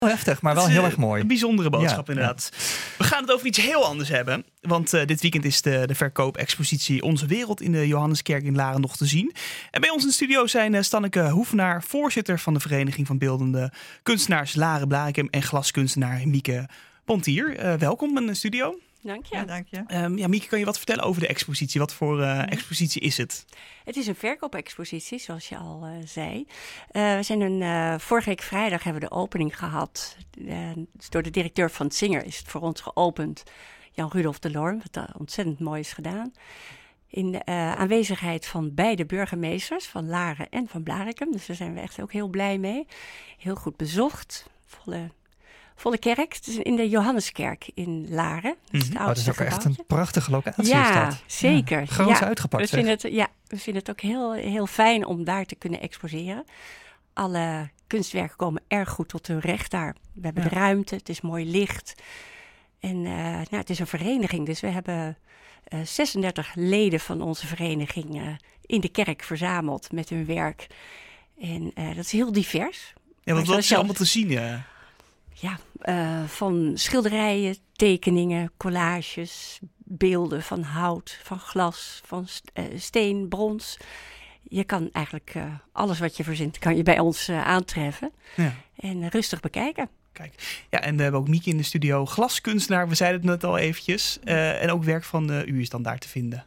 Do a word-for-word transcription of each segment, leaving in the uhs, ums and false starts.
Oh, heftig, maar wel heel erg mooi. Een bijzondere boodschap, ja, inderdaad. Ja. We gaan het over iets heel anders hebben. Want uh, dit weekend is de, de verkoopexpositie Onze Wereld in de Johanneskerk in Laren nog te zien. En bij ons in de studio zijn uh, Stanneke Hoefnaar, voorzitter van de Vereniging van Beeldende Kunstenaars Laren Blarikum en glaskunstenaar Mieke Pontier. Uh, welkom in de studio. Dank je. Ja, dank je. Um, ja, Mieke, kan je wat vertellen over de expositie? Wat voor uh, expositie is het? Het is een verkoopexpositie, zoals je al uh, zei. Uh, we zijn een, uh, vorige week vrijdag hebben we de opening gehad. Uh, door de directeur van het Singer is het voor ons geopend. Jan Rudolf de Lorm, wat uh, ontzettend mooi is gedaan. In de uh, aanwezigheid van beide burgemeesters, van Laren en van Blarikum. Dus daar zijn we echt ook heel blij mee. Heel goed bezocht, volle... Volle kerk, het is in de Johanneskerk in Laren. Dat is, mm-hmm. oh, dat is ook gebouwtje. Echt een prachtige locatie. Ja, is dat. zeker. Ja, groots ja, uitgepakt. We vinden, het, ja, we vinden het ook heel, heel fijn om daar te kunnen exposeren. Alle kunstwerken komen erg goed tot hun recht daar. We hebben ja. de ruimte, het is mooi licht. En uh, nou, het is een vereniging, dus we hebben uh, zesendertig leden van onze vereniging uh, in de kerk verzameld met hun werk. En uh, dat is heel divers. Ja, want wat is er allemaal te zien? Ja. Ja, uh, van schilderijen, tekeningen, collages, beelden van hout, van glas, van st- uh, steen, brons. Je kan eigenlijk uh, alles wat je verzint, kan je bij ons uh, aantreffen. Ja. En uh, rustig bekijken. Kijk, ja, en we hebben ook Mieke in de studio, glaskunstenaar. We zeiden het net al eventjes. Uh, en ook werk van uh, u is dan daar te vinden.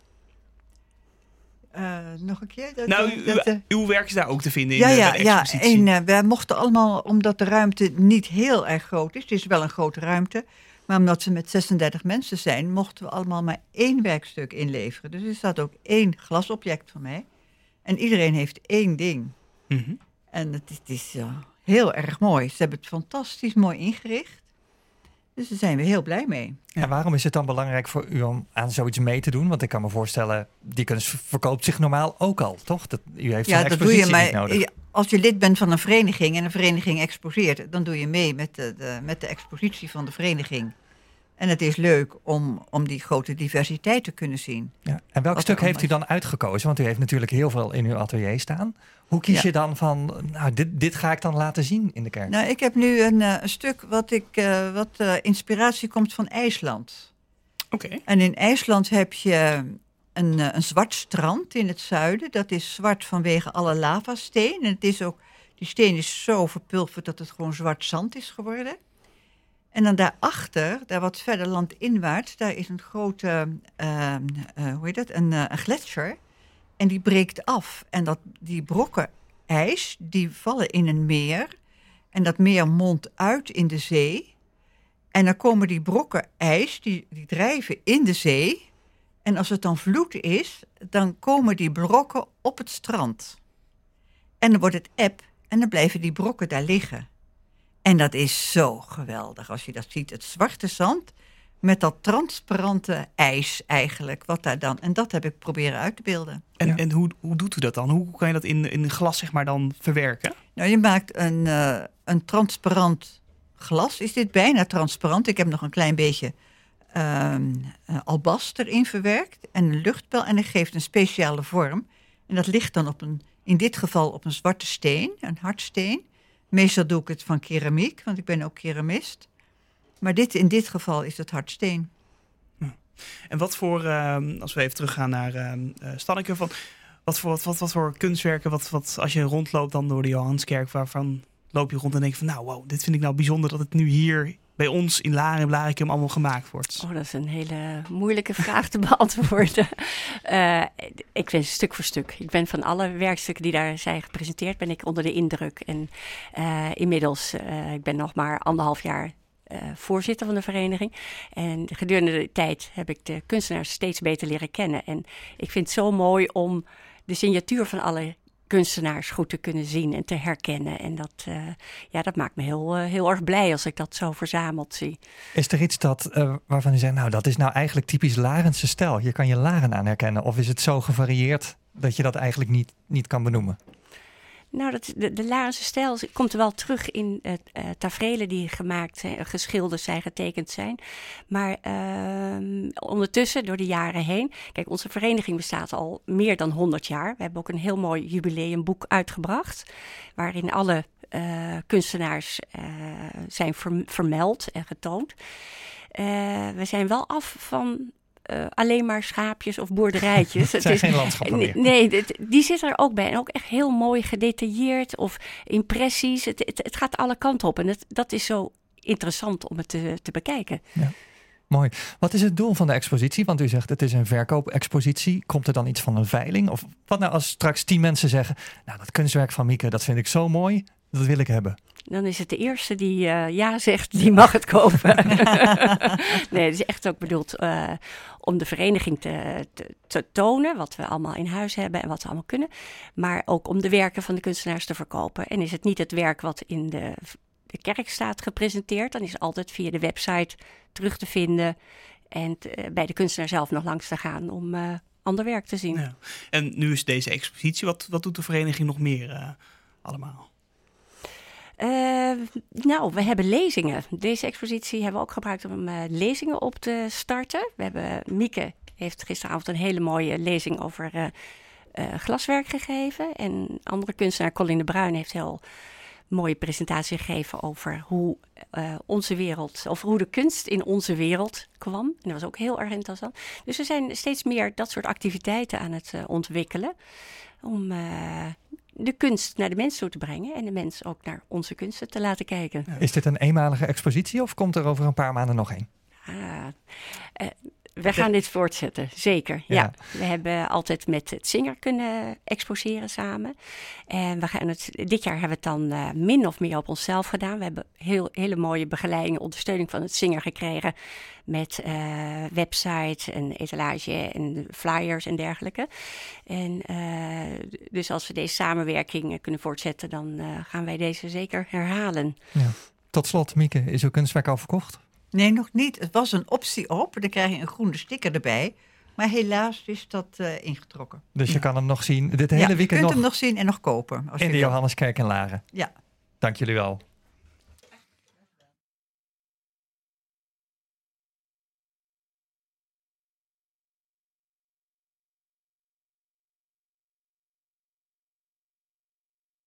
Uh, nog een keer? Dat, nou, u, dat, uh, uw werk is daar ook te vinden in ja, de, ja, de expositie. Ja, en uh, wij mochten allemaal, omdat de ruimte niet heel erg groot is, het is wel een grote ruimte, maar omdat we met zesendertig mensen zijn, mochten we allemaal maar één werkstuk inleveren. Dus er staat ook één glasobject van mij. En iedereen heeft één ding. Mm-hmm. En het is, het is uh, heel erg mooi. Ze hebben het fantastisch mooi ingericht. Dus daar zijn we heel blij mee. Ja, waarom is het dan belangrijk voor u om aan zoiets mee te doen? Want ik kan me voorstellen, die kunst verkoopt zich normaal ook al, toch? Dat, u heeft ja, zo'n dat doe je, maar niet nodig. Als je lid bent van een vereniging en een vereniging exposeert, dan doe je mee met de, de, met de expositie van de vereniging. En het is leuk om, om die grote diversiteit te kunnen zien. Ja. En welk stuk heeft u dan uitgekozen? Want u heeft natuurlijk heel veel in uw atelier staan. Hoe kies ja. je dan van, nou, dit, dit ga ik dan laten zien in de kerk? Nou, ik heb nu een, uh, een stuk wat, ik, uh, wat uh, inspiratie komt van IJsland. Oké. Okay. En in IJsland heb je een, uh, een zwart strand in het zuiden. Dat is zwart vanwege alle lavasteen. En het is ook, die steen is zo verpulverd dat het gewoon zwart zand is geworden. En dan daarachter, daar wat verder landinwaarts, daar is een grote, uh, uh, hoe heet dat, een, uh, een gletsjer. En die breekt af. En dat, die brokken ijs, die vallen in een meer. En dat meer mondt uit in de zee. En dan komen die brokken ijs, die, die drijven in de zee. En als het dan vloed is, dan komen die brokken op het strand. En dan wordt het eb en dan blijven die brokken daar liggen. En dat is zo geweldig als je dat ziet. Het zwarte zand met dat transparante ijs eigenlijk. Wat daar dan, en dat heb ik proberen uit te beelden. En, ja. en hoe, hoe doet u dat dan? Hoe kan je dat in, in glas zeg maar dan verwerken? Nou, je maakt een, uh, een transparant glas. Is dit bijna transparant? Ik heb nog een klein beetje uh, uh, albast erin verwerkt. En een luchtbel. En dat geeft een speciale vorm. En dat ligt dan op een, in dit geval op een zwarte steen. Een hardsteen. Meestal doe ik het van keramiek, want ik ben ook keramist. Maar dit, in dit geval is het hardsteen. Ja. En wat voor, uh, als we even teruggaan naar uh, Stanneke, van, wat, voor, wat, wat, wat voor kunstwerken, wat, wat, als je rondloopt dan door de Johanneskerk, waarvan loop je rond en denk je van, nou wow, dit vind ik nou bijzonder dat het nu hier bij ons in Laren en Blarikum allemaal gemaakt wordt. Oh, dat is een hele moeilijke vraag te beantwoorden. Uh, ik ben stuk voor stuk. Ik ben van alle werkstukken die daar zijn gepresenteerd, ben ik onder de indruk. En uh, inmiddels, uh, ik ben nog maar anderhalf jaar uh, voorzitter van de vereniging. En gedurende de tijd heb ik de kunstenaars steeds beter leren kennen. En ik vind het zo mooi om de signatuur van alle kunstenaars goed te kunnen zien en te herkennen. En dat, uh, ja, dat maakt me heel, uh, heel erg blij als ik dat zo verzameld zie. Is er iets dat, uh, waarvan u zegt, nou, dat is nou eigenlijk typisch Larense stijl. Je kan je Laren aan herkennen. Of is het zo gevarieerd dat je dat eigenlijk niet, niet kan benoemen? Nou, dat, de, de Larense stijl komt er wel terug in uh, uh, taferelen die gemaakt zijn, geschilderd zijn, getekend zijn. Maar uh, ondertussen, door de jaren heen... Kijk, onze vereniging bestaat al meer dan honderd jaar. We hebben ook een heel mooi jubileumboek uitgebracht, waarin alle uh, kunstenaars uh, zijn vermeld en getoond. Uh, we zijn wel af van uh, alleen maar schaapjes of boerderijtjes. Het zijn het is, geen landschappen meer. Nee, die, die zitten er ook bij. En ook echt heel mooi gedetailleerd of impressies. Het, het, het gaat alle kanten op. En het, dat is zo interessant om het te, te bekijken. Ja. Mooi. Wat is het doel van de expositie? Want u zegt het is een verkoopexpositie. Komt er dan iets van een veiling? Of wat nou als straks tien mensen zeggen... nou, dat kunstwerk van Mieke, dat vind ik zo mooi. Dat wil ik hebben. Dan is het de eerste die uh, ja zegt, die mag het kopen. Nee, het is echt ook bedoeld uh, om de vereniging te, te, te tonen... wat we allemaal in huis hebben en wat we allemaal kunnen. Maar ook om de werken van de kunstenaars te verkopen. En is het niet het werk wat in de... de kerk staat gepresenteerd, dan is het altijd via de website terug te vinden en te, bij de kunstenaar zelf nog langs te gaan om uh, ander werk te zien. Ja. En nu is deze expositie, wat, wat doet de vereniging nog meer uh, allemaal? Uh, nou, we hebben lezingen. Deze expositie hebben we ook gebruikt om uh, lezingen op te starten. We hebben, Mieke heeft gisteravond een hele mooie lezing over uh, uh, glaswerk gegeven. En andere kunstenaar, Colin de Bruin, heeft heel mooie presentatie gegeven over hoe uh, onze wereld, of hoe de kunst in onze wereld kwam. En dat was ook heel erg interessant. Dus er zijn steeds meer dat soort activiteiten aan het uh, ontwikkelen. Om uh, de kunst naar de mens toe te brengen. En de mens ook naar onze kunsten te laten kijken. Is dit een eenmalige expositie of komt er over een paar maanden nog één? Ah, uh, We gaan dit voortzetten, zeker. Ja. ja. We hebben altijd met het Singer kunnen exposeren samen. En we gaan het, dit jaar hebben we het dan uh, min of meer op onszelf gedaan. We hebben heel, hele mooie begeleiding, ondersteuning van het Singer gekregen. Met uh, website en etalage en flyers en dergelijke. En uh, dus als we deze samenwerking kunnen voortzetten, dan uh, gaan wij deze zeker herhalen. Ja. Tot slot, Mieke, is uw kunstwerk al verkocht? Nee, nog niet. Het was een optie op. Dan krijg je een groene sticker erbij. Maar helaas is dat uh, ingetrokken. Dus je ja. kan hem nog zien dit hele ja, weekend nog? Je kunt hem nog zien en nog kopen. Als in de wil. Johanneskerk in Laren? Ja. Dank jullie wel.